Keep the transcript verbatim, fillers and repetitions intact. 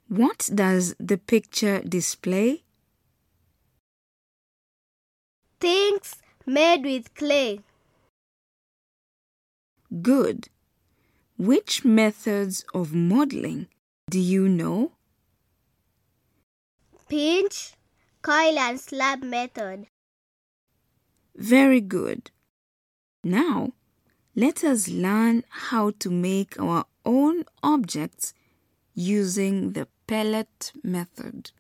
What does the picture display? Things made with clay. Good. Which methods of modeling do you know? Pinch, coil and slab method. Very good. Now, let us learn how to make our own objects using the pellet method.